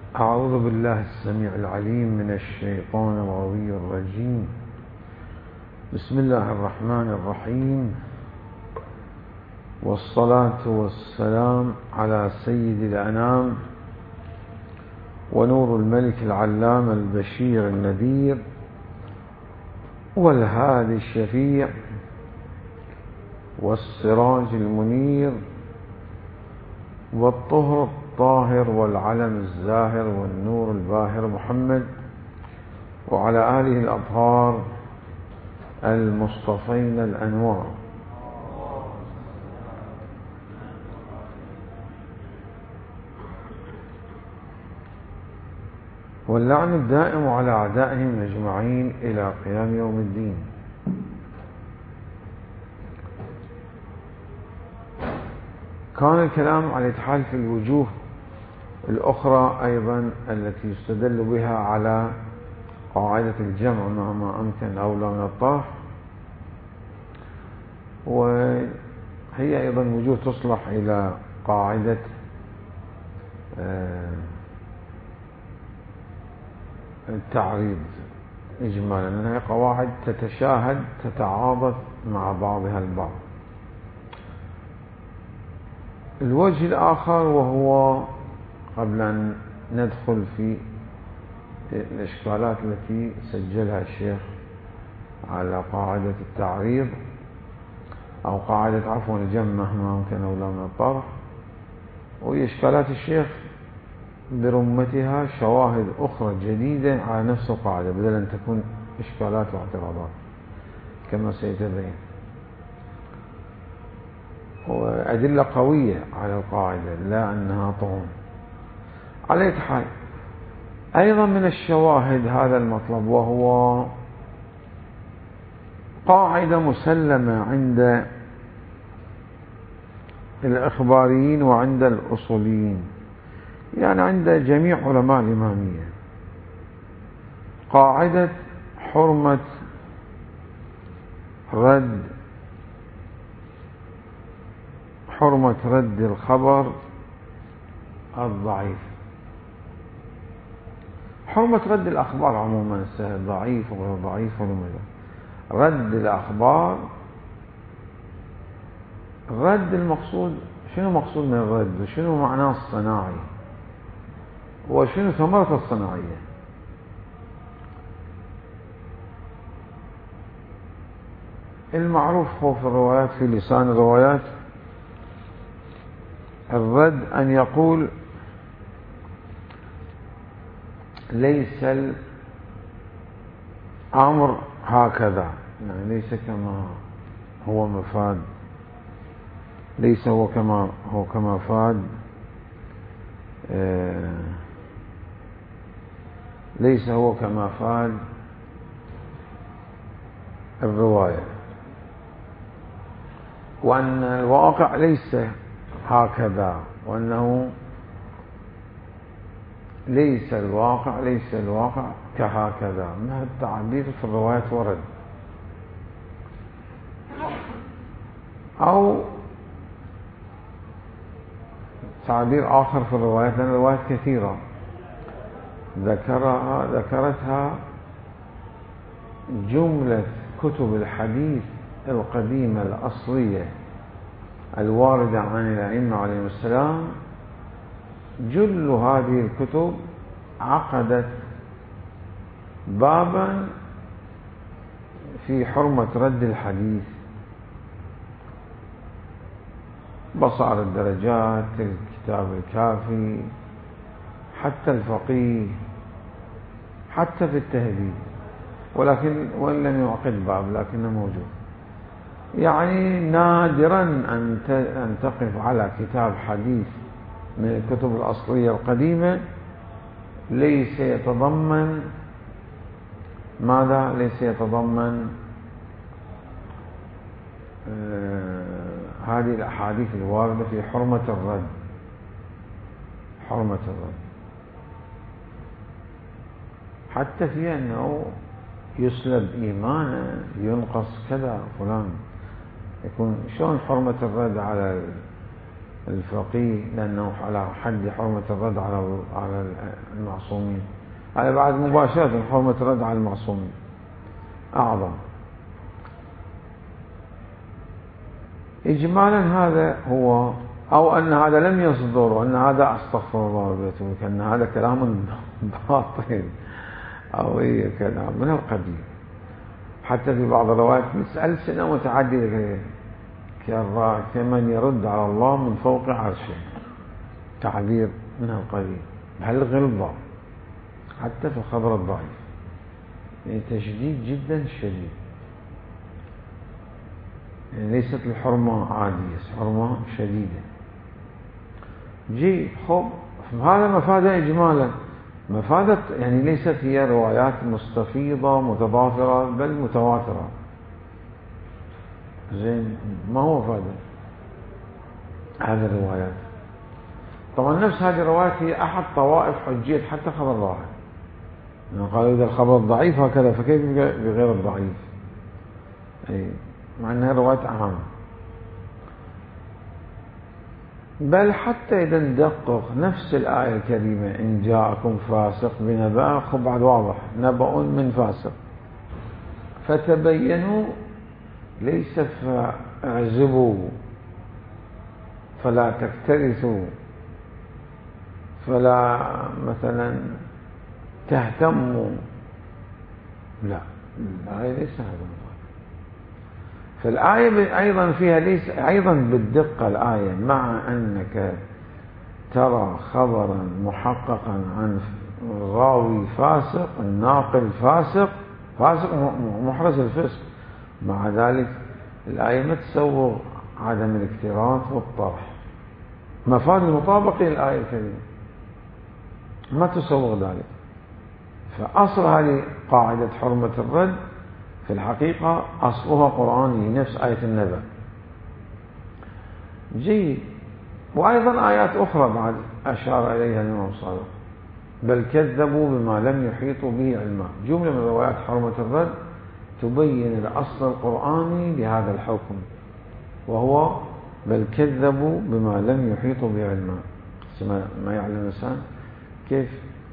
أعوذ بالله السميع العليم من الشيطان الغوي الرجيم. بسم الله الرحمن الرحيم، والصلاة والسلام على سيد الأنام ونور الملك العلام البشير النذير والهادي الشفيع والسراج المنير والطهر الطاهر والعلم الزاهر والنور الباهر محمد وعلى آله الأطهار المصطفين الأنوار. واللعن الدائم على أعدائهم أجمعين إلى قيام يوم الدين. كان الكلام على الإتحال في الوجوه الأخرى أيضا التي يستدل بها على قاعدة الجمع مهما أمكن أولى من الطرح، وهي أيضا وجوه تصلح إلى قاعدة التعريض إجمالا، أنها قواعد تتشاهد تتعاضد مع بعضها البعض. الوجه الآخر، وهو قبل أن ندخل في الإشكالات التي سجلها الشيخ على قاعدة التعريض أو قاعدة عفوا الجمع مهما أمكن أولى من الطرح، وهي إشكالات الشيخ برمتها شواهد أخرى جديدة على نفس القاعدة بدل أن تكون إشكالات واعتراضات كما سيتبين، وأدلة قوية على القاعدة لا أنها طعون. على أي حال، أيضا من الشواهد هذا المطلب، وهو قاعدة مسلمة عند الإخباريين وعند الأصوليين، يعني عند جميع علماء الإمامية، قاعدة حرمة رد الخبر الضعيف. حرمة رد الأخبار عموما، ضعيف وغير ضعيف رد الأخبار. رد المقصود، شنو مقصود من الرد، وشنو معناه الصناعي، وشنو ثمرة الصناعية. المعروف هو في الروايات، في لسان الروايات، الرد أن يقول ليس الأمر هكذا، يعني ليس كما هو مفاد، ليس هو كما فاد، ليس هو كما فاد الرواية، وأن الواقع ليس هكذا، وأنه ليس الواقع كهكذا. من هذا التعبير في الروايات ورد. أو تعبير آخر في الروايات، لأن الروايات كثيرة ذكرتها جملة كتب الحديث القديمة الأصلية الواردة عن الأئمة عليهم السلام. جل هذه الكتب عقدت بابا في حرمة رد الحديث، بصائر الدرجات، الكتاب الكافي، حتى الفقيه، حتى في التهذيب، وإن لم يعقد باب لكنه موجود. يعني نادرا أن تقف على كتاب حديث من الكتب الأصلية القديمة ليس يتضمن ماذا؟ ليس يتضمن هذه الأحاديث الواردة في حرمة الرد. حتى في أنه يسلب إيمانه، ينقص كذا فلان، يكون شلون حرمة الرد على الفقيه لأنه على حد حرمة الرد على المعصومين، على بعد مباشرة حرمة الرد على المعصومين أعظم. إجمالا هذا هو، أو أن هذا لم يصدر، وأن هذا أستغفر الله بيتك، أن هذا كلام باطل أو أي كلام من القديم. حتى في بعض الروايات ألسنة متعددة كمن يرد على الله من فوق عرشه، تعبير من القديم، هل غلظة حتى في الخبر الضعيف، يعني تشديد جدا شديد، يعني ليست الحرمة عادية، حرمة شديدة. خب هذا مفادة إجمالا، مفادة يعني ليست هي روايات مستفيضة متضافرة بل متواترة. زين، ما هو مفادة هذه الروايات؟ طبعا نفس هذه الروايات هي أحد طوائف حجية حتى خبر واحد، يعني قالوا إذا الخبر الضعيف هكذا فكيف بغير الضعيف؟ أي مع أنها رواية أهم. بل حتى إذا ندقق نفس الآية الكريمة إن جاءكم فاسق بنبأ، خب بعد واضح نبأ من فاسق، فتبينوا، ليس فاعزبوا فلا تكترثوا فلا مثلا تهتموا، لا، الآية ليس هذا. فالآية أيضا فيها ليس أيضا بالدقة الآية، مع أنك ترى خبرا محققا عن راوي فاسق، الناقل فاسق محرز الفسق، مع ذلك الآية ما تسوغ عدم الاكتراث والطرح، مفاد المطابقة للآية الكريمة ما تسوغ ذلك. فأصل هذه قاعدة حرمة الرد في الحقيقة أصلها قرآني، نفس آية النبأ. جيد. وأيضا آيات أخرى بعد أشار إليها الإمام الصادق، بل كذبوا بما لم يحيطوا به علما. جملة من روايات حرمة الرد تبين الأصل القرآني لهذا الحكم، وهو بل كذبوا بما لم يحيطوا به علما. ما يعلم الإنسان كيف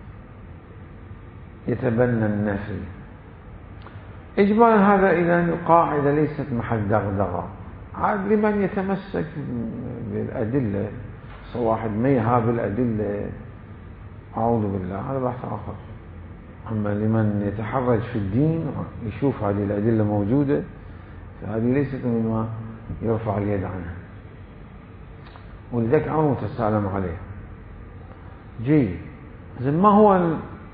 يتبنى النفي. إجمالا هذا إذن قاعدة ليست محل دغدغة، عاد لمن يتمسك بالأدلة، واحد ما يهاب الأدلة أعوذ بالله، هذا بحث آخر. أما لمن يتحرج في الدين يشوف هذه الأدلة موجودة، فهذه ليست مما يرفع اليد عنها، ولذلك أمر متسالم عليه. جيد. ما هو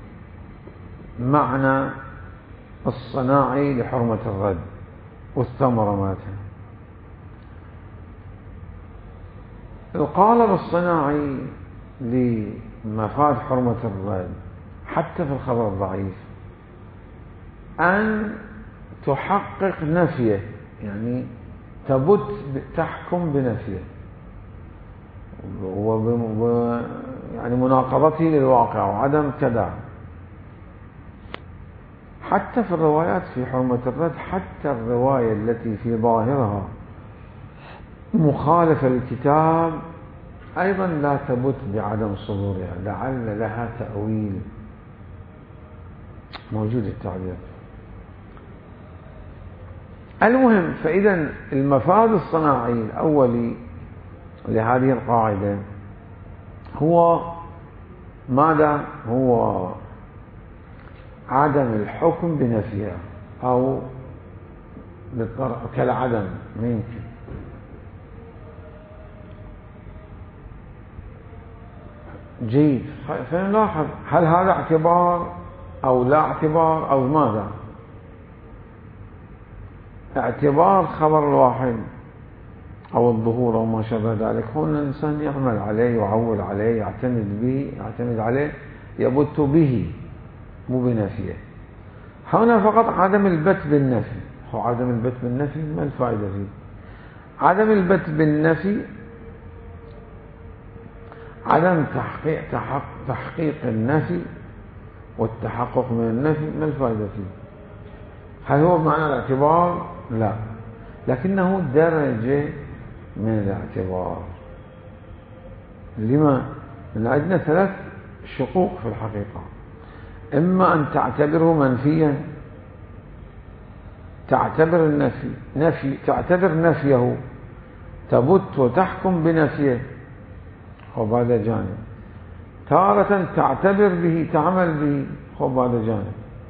المعنى الصناعي لحرمة الرد والثمرة مالتها؟ القالب الصناعي لمفاد حرمة الرد حتى في الخبر الضعيف أن تحقق نفيه، يعني تبت تحكم بنفيه يعني مناقضته للواقع وعدم كذا. حتى في الروايات في حرمة الرد، حتى الرواية التي في ظاهرها مخالفة للكتاب أيضا لا تبت بعدم صدورها، لعل لها تأويل، موجود التعبير. المهم، فإذا المفاد الصناعي الأولي لهذه القاعدة هو ماذا؟ هو عدم الحكم بنفيها، أو كالعدم ما يمكن. جيد. فنلاحظ هل هذا اعتبار أو لا اعتبار أو ماذا؟ اعتبار خبر الواحد أو الظهور أو ما شابه ذلك، هنا الإنسان يعمل عليه يعول عليه يعتمد عليه يبت به مو بنفيه. هنا فقط عدم البت بالنفي. هو عدم البت بالنفي ما الفائدة فيه؟ عدم البت بالنفي عدم تحقيق النفي والتحقق من النفي، ما الفائدة فيه؟ هل هو معنى الاعتبار؟ لا، لكنه درجة من الاعتبار. لما؟ لأن عندنا 3 شقوق في الحقيقة. إما أن تعتبره منفيا، تعتبر النفي تعتبر نفيه، تبت وتحكم بنفيه، وهذا جانب. تارة تعتبر به، تعمل به، وهذا جانب.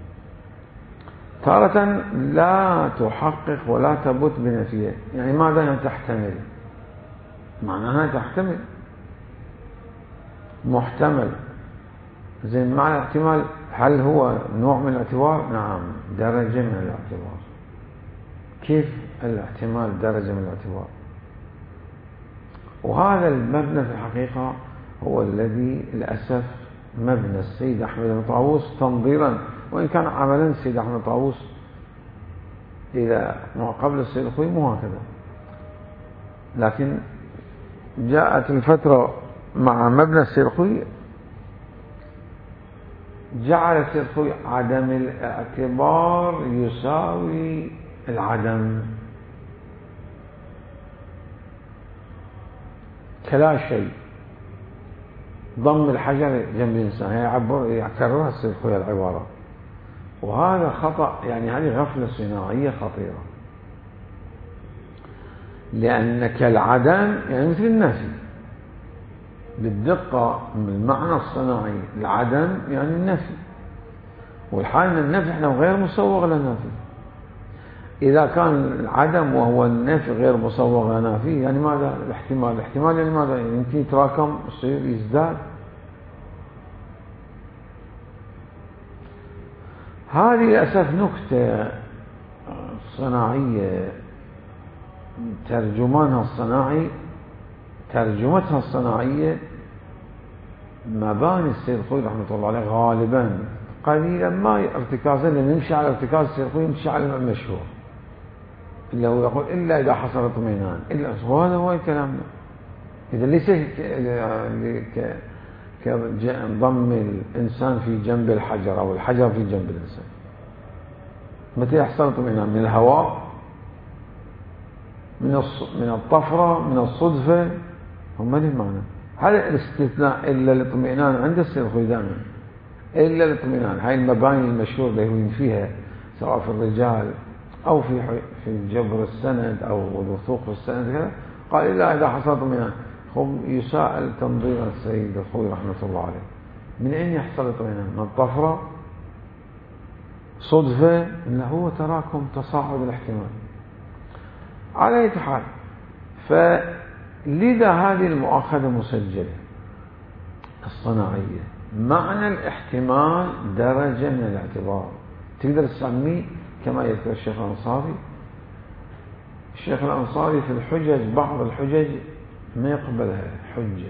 تارة لا تحقق ولا تبت بنفيه. يعني ماذا يعني تحتمل؟ معناها تحتمل، محتمل. زي معنى الاحتمال، هل هو نوع من الاعتبار؟ نعم، درجة من الاعتبار. كيف الاحتمال درجة من الاعتبار؟ وهذا المبنى في الحقيقة هو الذي للأسف مبنى السيد أحمد بن طاووس تنظيرا، وإن كان عملا السيد أحمد بن طاووس إلى ما قبل السيد الخوئي مو هكذا، لكن جاءت الفترة مع مبنى السيد الخوئي جعل السيد الخوئي عدم الاعتبار يساوي العدم، كلا شيء. ضم الحجر جنب الإنسان، يكررها السيد الخوئي العبارة، وهذا خطأ. يعني هذه غفلة صناعية خطيرة، لأنك العدم يعني مثل النفي بالدقة من المعنى الصناعي. العدم يعني النفي، والحال ان النفي احنا غير مصوغ لنافي. إذا كان العدم وهو النفي غير مصوغ لنافي، يعني ماذا الاحتمال؟ الاحتمال يعني ماذا؟ يعني يمكن يتراكم، يصير يزداد. هذه للأسف نكتة صناعية ترجمتها الصناعية مباني السيد الخوئي رحمة الله عليه غالبا، قليلا ما ارتكازا، لأن يمشي على ارتكاز السيد الخوئي، يمشي على المشهور اللي هو يقول إلا إذا حصل اطمئنان. إلا هذا هو كلامنا. إذا ليس كضم الإنسان في جنب الحجر أو الحجر في جنب الإنسان. متى يحصل اطمئنان؟ من الهواء، من الطفرة، من الصدفة. هم له معنى. هذا الاستثناء إلا الاطمئنان عند السيد الخوئي دائما، إلا الاطمئنان. هاي المباني المشهور اللي هو فيها سواء في الرجال أو في جبر السند أو الوثوق في السند كذا، قال إلا إذا حصل اطمئنان. هم يساءل تنظير السيد الخوئي رحمة الله عليه. من أين يحصل اطمئنان؟ من الطفرة، صدفة، إنه هو تراكم تصاعد الاحتمال. على أي حال، فلذا هذه المؤاخذة مسجلة الصناعية. معنى الاحتمال درجة من الاعتبار، تقدر تسميه كما يذكر الشيخ الأنصاري. الشيخ الأنصاري في الحجج، بعض الحجج ما يقبلها حجة،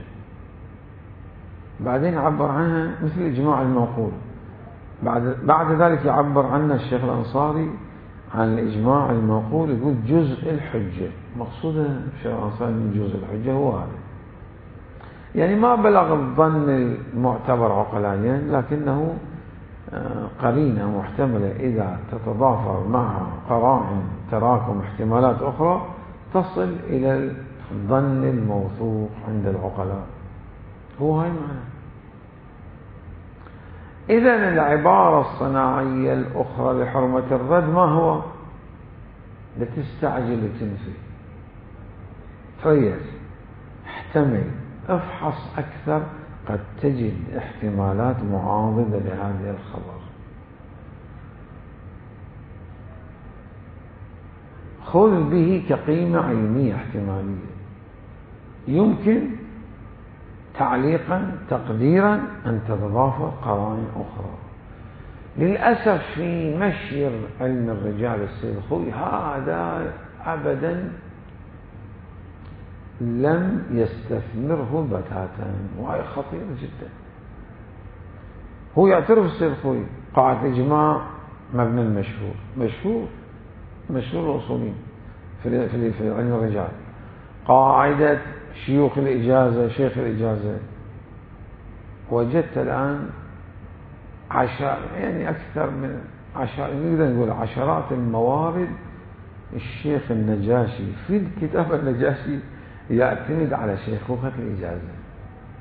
بعدين عبر عنها مثل الإجماع المنقول. بعد ذلك يعبر عنها الشيخ الأنصاري عن الإجماع المنقول، يقول جزء الحجة. مقصوده الشيخ الأنصاري من جزء الحجة هو هذا، يعني ما بلغ الظن المعتبر عقلانيا، لكنه قرينة محتملة إذا تتضافر مع قرائن تراكم احتمالات أخرى تصل إلى الظن الموثوق عند العقلاء. هو هاي معنى. إذن العبارة الصناعية الأخرى لحرمة الرد ما هو؟ لتستعجل وتنفي، تريث، احتمل، افحص أكثر، قد تجد احتمالات معارضة لهذا الخبر. خذ به كقيمة علمية احتمالية، يمكن تعليقا تقديرا أن تتضافر قرائن أخرى. للأسف في مشي علم الرجال السيد الخوئي هذا أبدا لم يستثمره بتاتا، وهي خطيرة جدا. هو يعترف السيد الخوئي قاعدة إجماع مبنى المشهور، مشهور الأصولين في علم الرجال، قاعدة شيوخ الإجازة، شيخ الإجازة. وجدت الآن يعني أكثر من نقدر نقول عشرات الموارد. الشيخ النجاشي في الكتاب النجاشي يعتمد على شيخوخة الإجازة،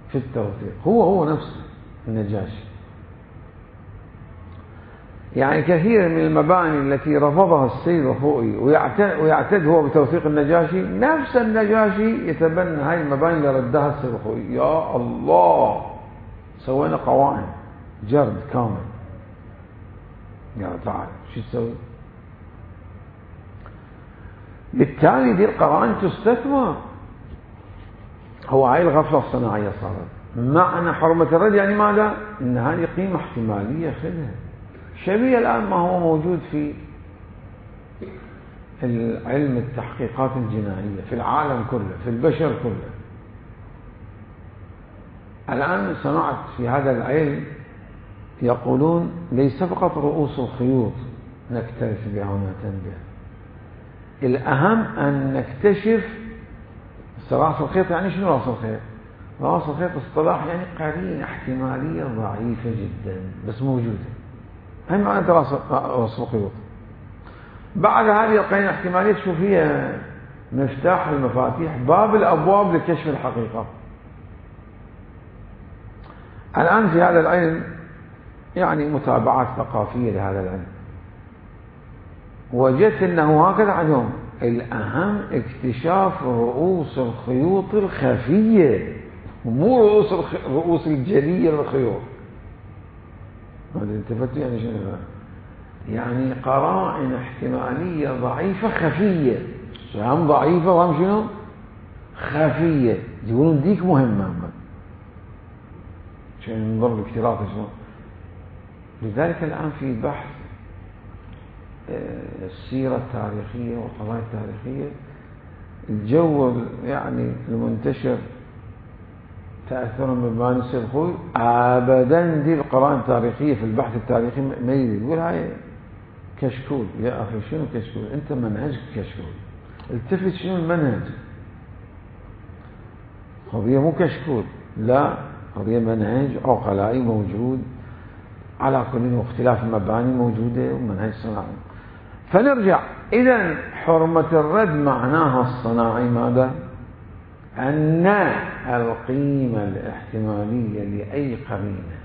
في التوثيق، هو نفسه النجاشي. يعني كثير من المباني التي رفضها السيد الخوئي ويعتد هو بتوثيق النجاشي، نفس النجاشي يتبنى هاي المباني اللي ردها السيد الخوئي. يا الله، سوينا قوائم جرد كامل. يا تعال شو تسوي؟ بالتالي دي القرائن تستثمر. هو هاي الغفلة الصناعية صارت. معنى حرمة الرد يعني ماذا؟ إن هذه قيمة احتمالية خذها، شبيه الآن ما هو موجود في علم التحقيقات الجنائية في العالم كله، في البشر كله. الآن صنعت في هذا العلم يقولون ليس فقط رؤوس الخيوط نكترث بها ونعتني بها، الأهم أن نكتشف رأس الخيط. يعني شنو رأس الخيط؟ رأس الخيط اصطلاح يعني قرينة احتمالية ضعيفة جدا بس موجودة، هي معنى رأس الخيوط. بعد هذه القرينة الاحتمالية تشوف هي مفتاح المفاتيح، باب الأبواب لكشف الحقيقة. الآن في هذا العلم يعني متابعات ثقافية لهذا العلم، وجدت أنه هكذا عندهم الأهم اكتشاف رؤوس الخيوط الخفية، مو رؤوس الجلية للخيوط. هذا التفتوا يعني شنو؟ يعني قرائن احتمالية ضعيفة خفية، هم ضعيفة وهم شنو؟ خفية. يقولون ديك مهمة عشان ننظر بالاكتراث شنو. لذلك الآن في بحث السيرة التاريخية والقضايا التاريخية، الجو يعني المنتشر تأثر بمباني السيد الخوئي أبدا. دي القرائن التاريخية في البحث التاريخي ما يريد، يقول هاي كشكول. يا أخي شنو كشكول؟ أنت منهجك كشكول، التفت شنو المنهج. قضية مو كشكول، لا، قضية منهج عقلائي موجود على كل، واختلاف المباني موجودة ومنهج صناعي. فنرجع إذن حرمة الرد معناها الصناعي ماذا؟ أن القيمة الاحتمالية لأي قرينة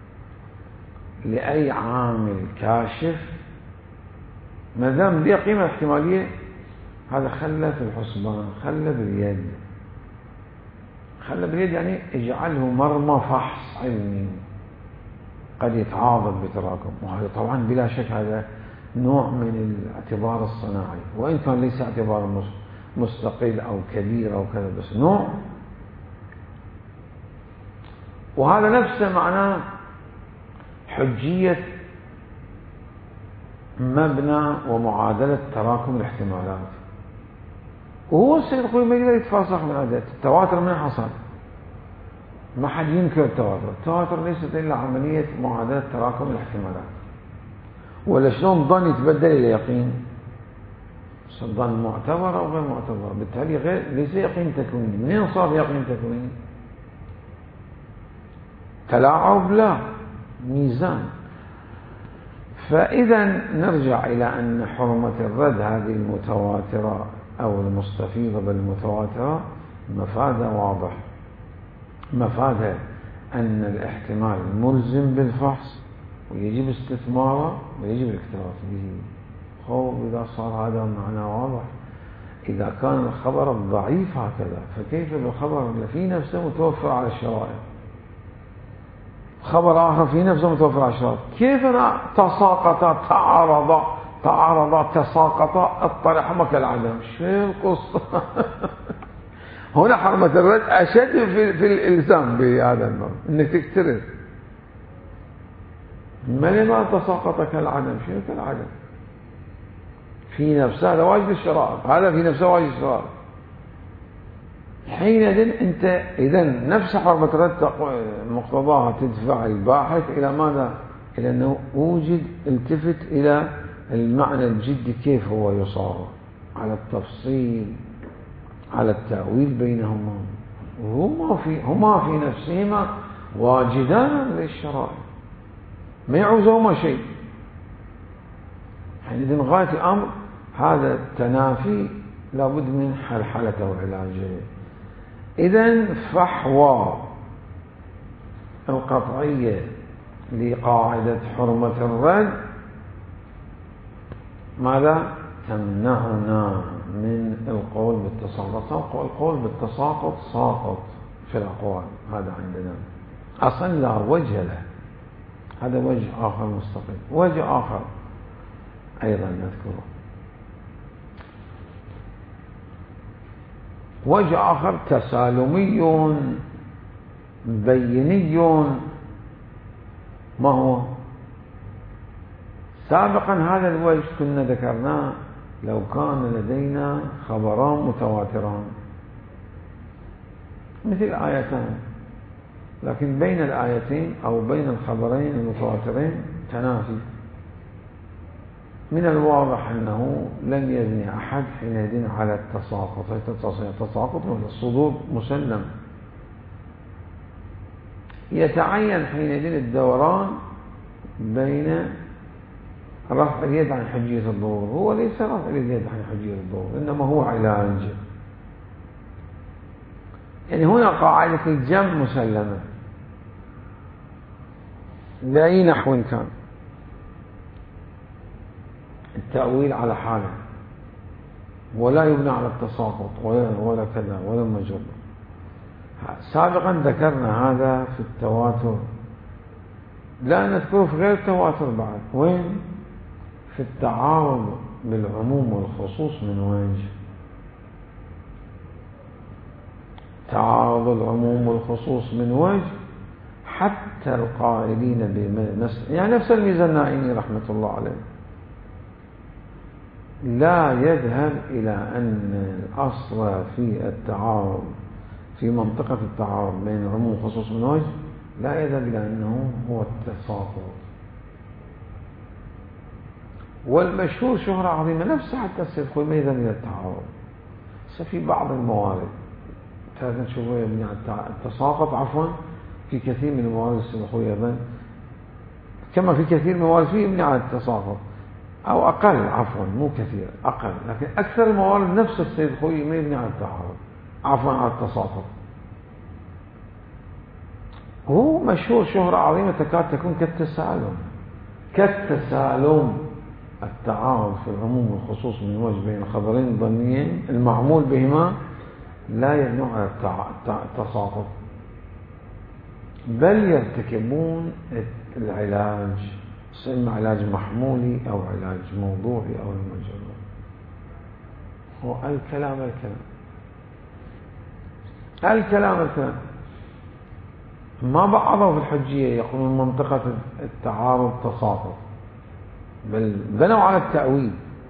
لأي عامل كاشف ما دام دي قيمة احتمالية، هذا خلى في الحسبان، خلى باليد. خلى باليد يعني اجعله مرمى فحص علمي قد يتعاضد بتراكم. وهذا طبعا بلا شك هذا نوع من الاعتبار الصناعي، وإن كان ليس اعتبار مستقل أو كبير أو كذا، بس نوع. وهذا نفسه معناه حجية مبنى ومعادلة تراكم الاحتمالات. وهو السيد الخوئي ما يقدر يتفاسخ من هذا. التواتر من حصل؟ ما حد ينكر التواتر. التواتر ليست إلا عملية معادلة تراكم الاحتمالات. ولا شلون ظن يتبدل إلى يقين؟ الظن معتبر أو غير معتبر، بالتالي ليس يقين تكويني. منين صار يقين تكويني؟ تلاعب؟ لا، ميزان. فإذا نرجع إلى أن حرمة الرد هذه المتواترة أو المستفيضة بالمتواترة مفادها واضح. مفادها أن الاحتمال ملزم بالفحص ويجب استثماره ويجب الاكتراث به. إذا صار هذا المعنى واضح، إذا كان الخبر الضعيف هكذا، فكيف بالخبر اللي في نفسه متوفر على الشرائع؟ خبر آخر في نفسه متوفر على الشرائع، كيف تساقط تعارض تساقط اضطرحهما كالعدم؟ شو القصة؟ هنا حرمة الرد أشد في الإلزام بهذا النوع، إنك تكترث. ما لما تساقط كالعدم؟ شو كالعدم؟ في نفسه هذا واجب الشرائع، هذا في نفسه واجب الشرائع. حينئذ أنت إذا نفس حرمة الرد مقتضاها تدفع الباحث إلى ماذا؟ إلى أنه وجد التفت إلى المعنى الجدي كيف هو يصار على التفصيل، على التأويل بينهما، هما في نفسهما واجدان للشرائع، ما يعوزهما شيء. حينئذ غاية الأمر هذا التنافي لابد من حلحلته وعلاجه. إذن فحوى القطعية لقاعدة حرمة الرد ماذا؟ تمنعنا من القول بالتساقط. القول بالتساقط ساقط في الأقوال، هذا عندنا أصلا لا وجه له. هذا وجه آخر مستقل. وجه آخر أيضا نذكره، وجه آخر تسالمي بيني. ما هو؟ سابقا هذا الوجه كنا ذكرناه لو كان لدينا خبران متواتران مثل آيتان، لكن بين الآيتين أو بين الخبرين المتواترين تنافي، من الواضح أنه لن يبني أحد حينئذ على التساقط. التساقط والصدور مسلم، يتعين حينئذ الدوران بين رفع اليد عن حجية الظهور. هو ليس رفع اليد عن حجية الظهور، إنما هو علاج. يعني هنا قاعدة الجمع مسلمة بأي نحو كان، التأويل على حاله، ولا يبنى على التساقط ولا كذا ولا المجرد. سابقا ذكرنا هذا في التواتر، لا نذكره في غير التواتر بعد. وين؟ في التعارض بالعموم والخصوص من وجه. تعارض العموم والخصوص من وجه حتى القائلين يعني نفس الميزانائي رحمة الله عليه لا يذهب إلى أن الأصل في التعارض في منطقة التعارض بين العموم والخصوص من وجه، لا يذهب إلى أنه هو التساقط. والمشهور شهرة عظيمة نفسها حتى السيد خوي ما يذهب إلى التعارض. في بعض الموارد نشوفه يبني على التساقط عفوا في كثير من الموارد السيد خوي أيضا، كما في كثير من الموارد فيه يبني على التساقط أو أقل، عفوا مو كثير أقل، لكن أكثر الموارد نفس السيد خوي ما يبني على التعارض، عفوا على التساقط. هو مشهور شهرة عظيمة تكاد تكون كالتسالم التعارض في العموم والخصوص من وجه بين خبرين ضمنيين المعمول بهما لا يمنع على التساقط، بل يرتكبون العلاج، سمى علاج محمولي أو علاج موضوعي أو المجرد. هو الكلام ما بعضوا في الحجية يقولون منطقة التعارض تساقط، بل بنوا على التأويل.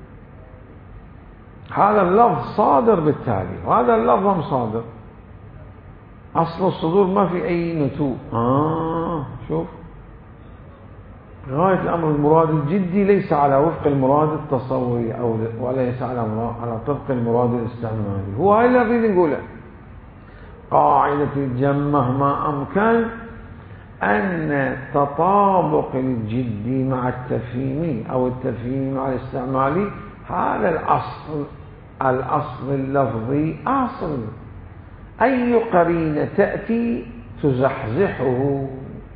هذا اللفظ صادر بالتالي وهذا اللفظ صادر، أصل الصدور ما في أي نتوء. شوف غاية الأمر المراد الجدي ليس على وفق المراد التصوري أو وليس على طبق المراد الاستعمالي. هو هاي اللي أريد نقوله. قاعدة الجمع ما أمكن أن تطابق الجدي مع التفهيمي أو التفهيمي مع الاستعمالي هذا الأصل اللفظي أصل. أي قرينة تأتي تزحزحه،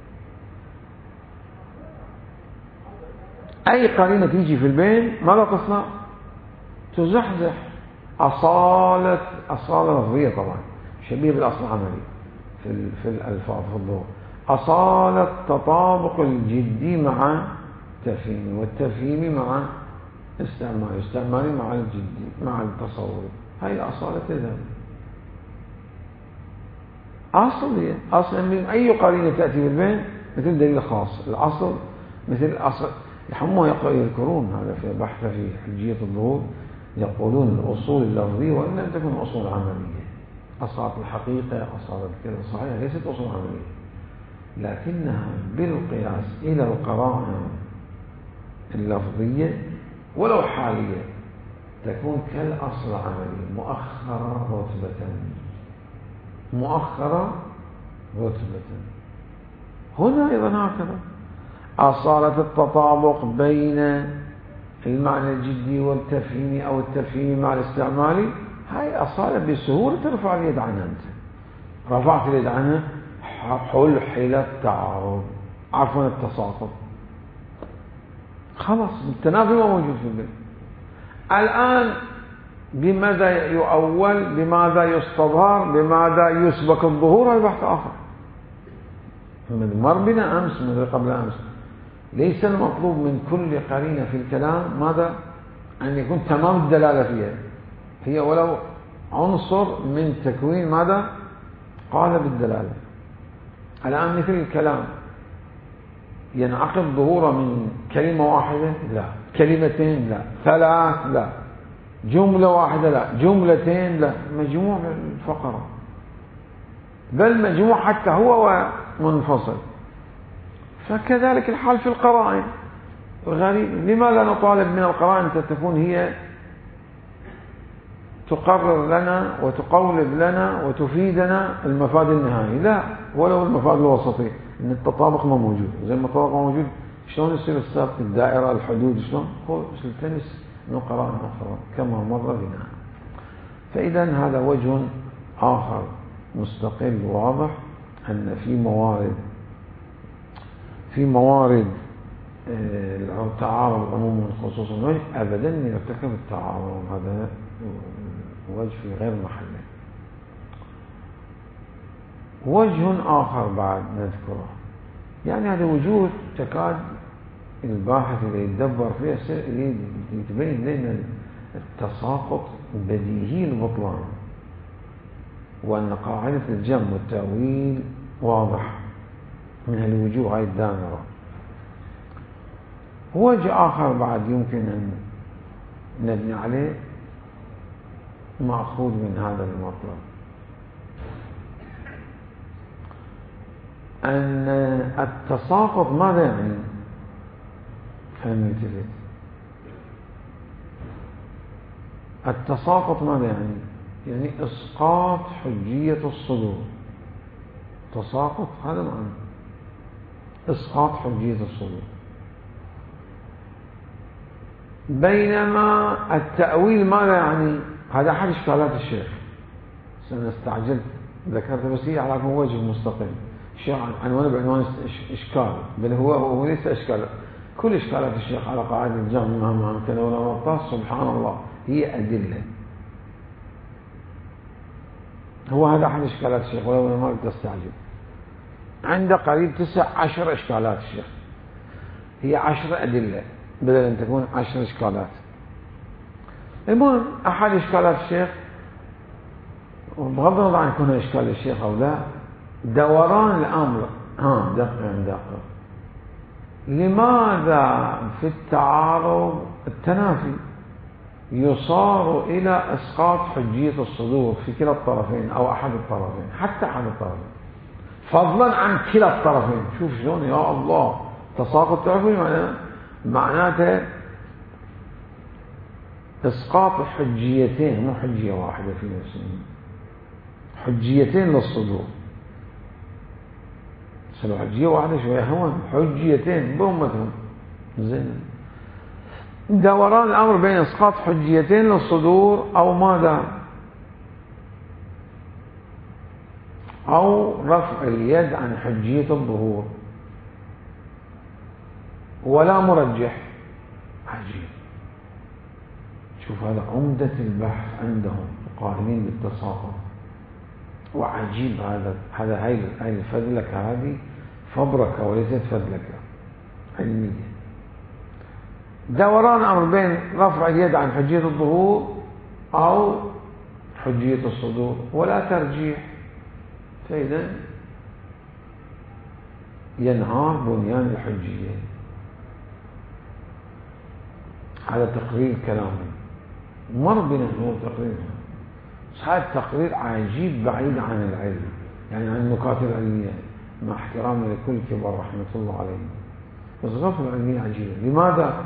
أي قرينة تيجي في البين ماذا تصنع؟ تزحزح. أصالة لفظية طبعا شبيه بالأصل العملي في الألفاظ في الظهور. أصالة تطابق الجدي مع التفهيمي والتفهيمي مع استعمالي مع الجدي مع التصور. هاي الأصالة تذهب أصل من أي قرينة تأتي بالبين مثل دليل خاص. الأصل مثل الأصل الحموة يذكرون هذا في بحث في حجية الظهور، يقولون الأصول اللفظية وإن لم تكن أصول عملية، أصالة الحقيقة أصالة كذا صحيح ليست أصول عملية، لكنها بالقياس إلى القرائن اللفظية ولو حالية تكون كالأصل العملي مؤخرة رتبة. هنا أيضا هكذا أصالة التطابق بين المعنى الجدي والتفهيمي أو التفهيمي مع الاستعمالي، هاي أصالة بسهولة ترفع اليد عنها. أنت رفعت اليد عنها حلحل التعارض، عفوا التساقط، خلاص التنافي ما موجود في البيت. الآن بماذا يؤول، بماذا يستظهر، بماذا يسبك الظهور، هذا بحث آخر مر بنا أمس، من قبل أمس. ليس المطلوب من كل قرينة في الكلام ماذا أن يكون تمام الدلالة فيها، هي ولو عنصر من تكوين ماذا قال بالدلالة. الآن مثل الكلام ينعقد ظهوره من كلمة واحدة؟ لا. كلمتين؟ لا. ثلاث؟ لا. جملة واحدة؟ لا. جملتين؟ لا. مجموع الفقرة، بل مجموع حتى هو منفصل. فكذلك الحال في القرائن. غريب، لماذا نطالب من القرائن أن تكون هي تقرر لنا وتقولب لنا وتفيدنا المفاد النهائي؟ لا، ولو المفاد الوسطي، ان التطابق ما موجود. زي ما التطابق ما موجود شلون يصير السبق، الدائره، الحدود، شلون هو التمس من قرائن اخرى كما مر بنا. فاذا هذا وجه اخر مستقل واضح، ان في موارد التعارض عموما خصوصا ابدا يرتكب التعارض، هذا وجه في غير محله. وجه آخر بعد نذكره، يعني هذا وجود تكاد الباحث اللي يتدبر فيها يتبين لنا التساقط بديهي البطلان، وأن قاعدة الجمع والتأويل واضح من هالوجوه هاي الدامرة. وجه آخر بعد يمكن أن نبني عليه مأخوذ من هذا المطلب، أن التساقط ماذا يعني؟ فنلتفت، التساقط ماذا يعني؟ يعني إسقاط حجية الصدور. تساقط هذا معنى إسقاط حجية الصدور. بينما التأويل ماذا يعني؟ هذا أحد إشكالات الشيخ، سنستعجل ذكرت بس هي على وجه مستقل. الشيخ عنوانه بعنوان إشكال، بل هو ليس إشكال، كل إشكالات الشيخ على قاعدة الجمع مهما أمكن ولو نطاس سبحان الله هي أدلة. هو هذا أحد إشكالات الشيخ، ولو ما تستعجل. عنده قريب 19 إشكالات الشيخ، هي 10 أدلة بدل أن تكون 10 إشكالات. المهم أحد إشكالات الشيخ، بغض النظر عن كونه إشكال الشيخ أو لا، دوران الأمر دقق. لماذا في التعارض التنافي يصار إلى إسقاط حجية الصدور في كلا الطرفين أو أحد الطرفين، حتى أحد الطرفين، فضلا عن كلا الطرفين؟ شوف شلون يا الله تساقط تعرفون معناته إسقاط حجيتين، مو حجية واحدة في نفسهم، حجيتين للصدور. سلو حجية واحدة شوية هون، حجيتين بأمتهم. زين، دوران الأمر بين إسقاط حجيتين للصدور أو ماذا، أو رفع اليد عن حجية الظهور، ولا مرجح. عجيب، شوف هذا عمدة البحث عندهم قائمين بالتساقط. وعجيب هاي الفذلكة، هذه فبركة وليست فذلكة علمية. دوران أمر بين رفع اليد عن حجية الظهور أو حجية الصدور، ولا ترجيح. فإذا ينهار بنيان الحجية. هذا تقرير كلامي مر بنا، هو تقرير، هذا تقرير عجيب بعيد عن العلم، يعني عن النكات العلمية، مع احترامي لكل كبار رحمة الله عليهم، بس غفلة علمية عجيبة. لماذا؟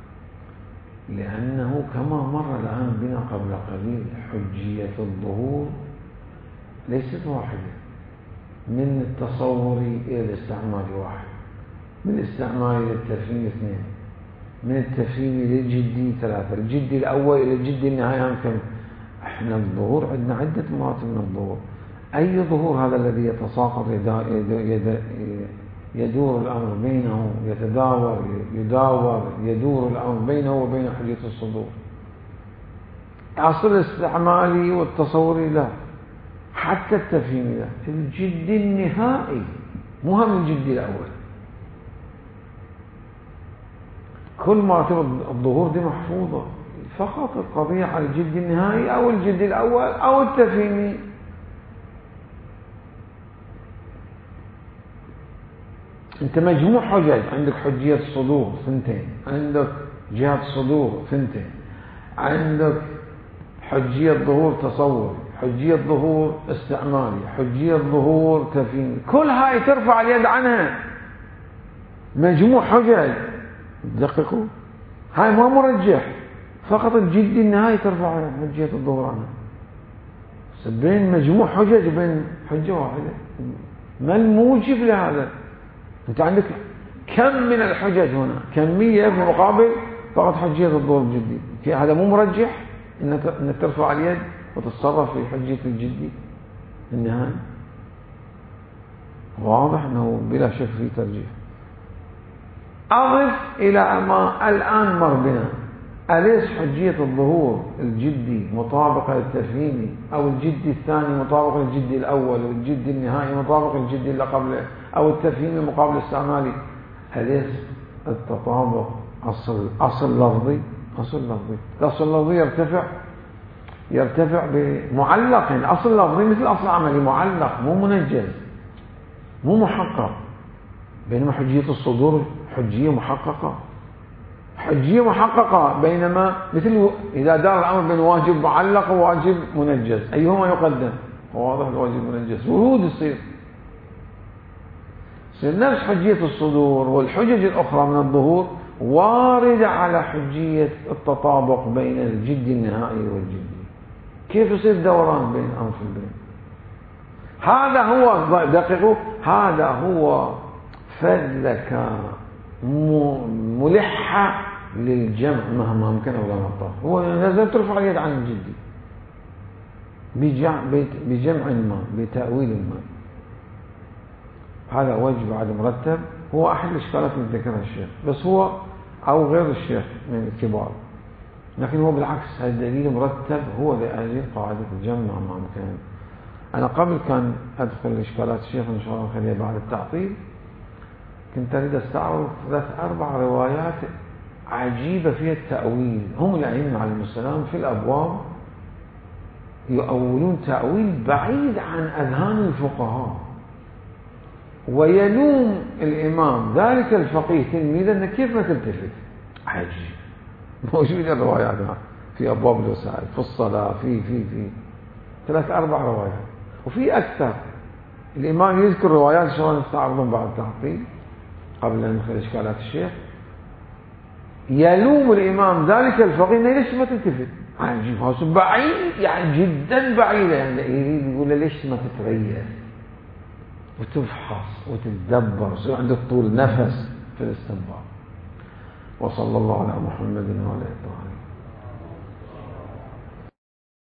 لأنه كما مر الآن بنا قبل قليل، حجية الظهور ليست واحدة، من التصور إلى الاستعمال واحد، من الاستعمال إلى التفهيم اثنين، من التفهيم إلى الجدي ثلاثة، الجدي الأول إلى الجدي النهائي كم؟ احنا الظهور عندنا عدة مراتب من الظهور. أي ظهور هذا الذي يتساقط يدور الأمر بينه، يدور الأمر بينه وبين حجية الصدور. أصل الاستعمالي والتصوري لا، حتى التفهيمي لا، الجد النهائي مو هم الجد الأول. كل مراتب الظهور دي محفوظة، فقط القضية على الجد النهائي أو الجد الأول أو التفهيمي. أنت مجموع حجج، عندك حجية الصدور ثنتين، عندك جهة الصدور ثنتين، عندك حجية ظهور تصور، حجية ظهور استعمالي، حجية ظهور تفهيمي، كل هاي ترفع اليد عنها، مجموع حجج. دققوا، هاي ما مرجح، فقط الجد النهائي ترفع حجية الظهور عنها. بين مجموع حجج وبين حجة واحدة، ما الموجب لهذا؟ أنت عندك كم من الحجج هنا، كمية في مقابل فقط حجية الظهور الجدي. هذا مو مرجح أنك ترفع اليد وتتصرف في حجية الجدي النهائي. واضح أنه بلا شك في ترجيح. أضف إلى ما الآن مر بنا، أليس حجية الظهور الجدي مطابقة للتفهيمي، أو الجدي الثاني مطابق للجدي الأول، والجدي النهائي مطابق للجدي اللي قبله، أو التفهيمي مقابل الاستعمالي؟ أليس التطابق أصل لفظي؟ الأصل اللفظي يرتفع بمعلق. يعني أصل لفظي مثل أصل عملي، معلق مو منجز مو محقق. بينما حجية الصدور حجية محققة، بينما مثل إذا دار الأمر بين واجب معلق وواجب منجز، أيهما يقدم؟ واضح الواجب منجز، ورود يصير نفس حجية الصدور والحجج الأخرى من الظهور واردة على حجية التطابق بين الجد النهائي والجدي. كيف يصير دوران بين أنف البين؟ هذا هو، دقيقوا، هذا هو فذلك ملحة للجمع مهما أمكن ولا مطار. هو لازم ترفع اليد عن الجدي بجمع ما، بتأويل ما. هذا وجه بعد مرتب، هو أحد الإشكالات اللي ذكرها الشيخ، بس هو أو غير الشيخ من الكبار، لكن هو بالعكس، هذا الدليل مرتب هو لأجل قاعدة الجمع مهما أمكن. أنا قبل كان أدخل إشكالات الشيخ إن شاء الله خليها بعد التعطيل، كنت أريد أستعرض 3-4 روايات عجيبة فيها التأويل. هم الأئمة عليهم السلام في الأبواب يؤولون تأويل بعيد عن أذهان الفقهاء، ويلوم الإمام ذلك الفقيه تلميذا أنه كيف ما تلتفت. عجيب، موجودة الروايات في أبواب الوسائل، في الصلاة، في 3-4 روايات، وفي أكثر. الإمام يذكر روايات إن شاء الله نستعرضهم بعد التعطيل قبل أن ندخل إشكالات الشيخ. يلوم الإمام ذلك الفقيه أنه ليش ما تلتفت. عجيب، هذا بعيد، يعني جدا بعيدة، يعني يريد يقول له ليش ما تتريث وتفحص وتتدبر ويصير عندك طول نفس في الاستنباط. وصلى الله على محمد وعلى آله.